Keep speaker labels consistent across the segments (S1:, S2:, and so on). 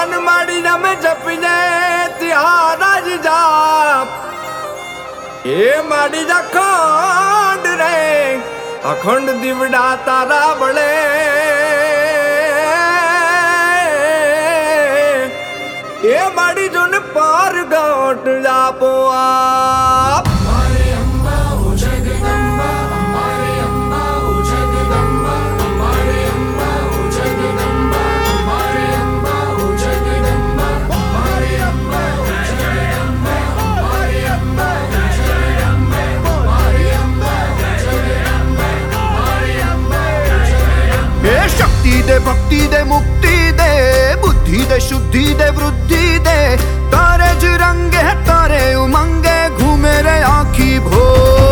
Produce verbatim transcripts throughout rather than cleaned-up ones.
S1: मन माड़ी न में जपिने तिहारा जी जाप ए माड़ी जा खंड रे अखंड दिवड़ा तारा बड़े ए माड़ी जोन पार गोट जापो आप
S2: शक्ति दे भक्ति दे मुक्ति दे बुद्धि दे शुद्धि दे वृद्धि दे तारे जुरंगे तारे उमंगे घूमे रे आँखी भो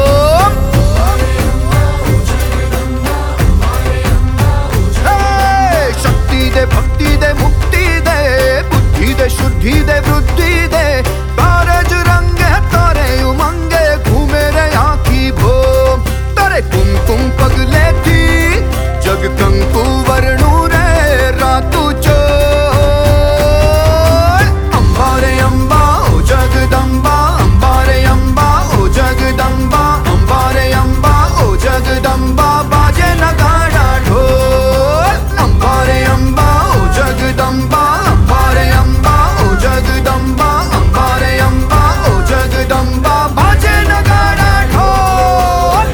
S2: शक्ति दे भक्ति दे मुक्ति दे बुद्धि दे शुद्धि दे वृद्धि दे तारे जुरंगे तारे उमंगे घूमे रे आँखी भो तारे कुमकुम पगले थी जग कंकु वर्णु रे रातु चोर अम्बा रे अम्बा ओ जगदम्बा अम्बा रे अम्बा ओ जगदम्बा अम्बा रे अम्बा ओ जगदम्बा बाजे नगाड़ा ढोल अम्बा रे अम्बा ओ जगदम्बा अम्बा रे अम्बा ओ जगदम्बा अम्बा रे अम्बा ओ जगदम्बा बाजे नगाड़ा ढोल।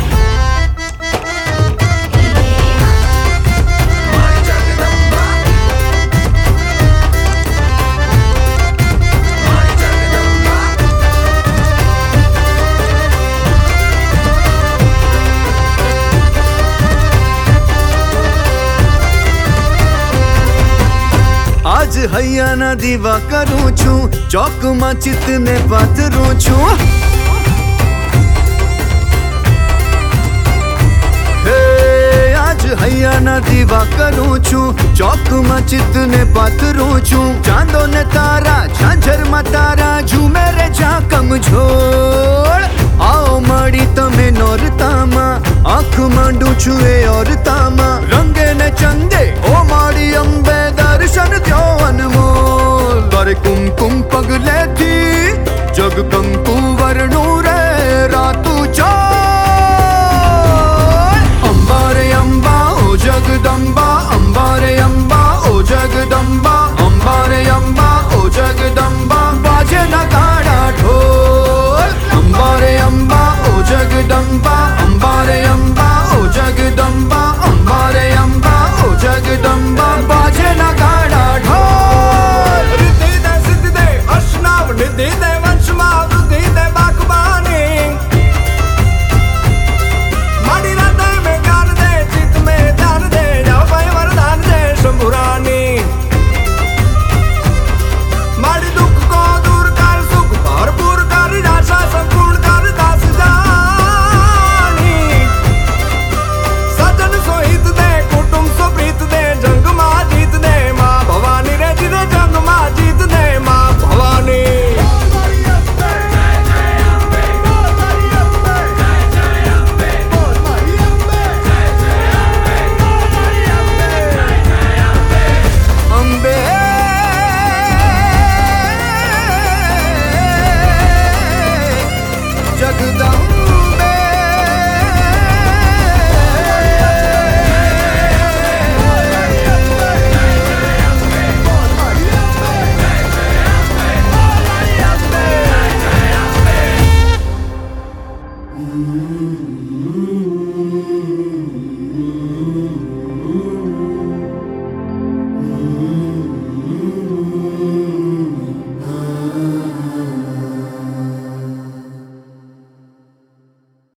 S2: आज हैया ना दीवा करूं छू चौक में चितने पाथरूं छू हे आज हैया ना दीवा करूं छू चौक में चितने पाथरूं छू चांदो ने तारा झांझर में तारा झूमे रे जा कमझोर आओ माड़ी तमे नोरतामा आँख मांडू छुए और तामा रंगे ने चंदे ओ माड़ी अंबे दर्शन द्यो अनमोल तारे कुमकुम पगले थी जग कंकु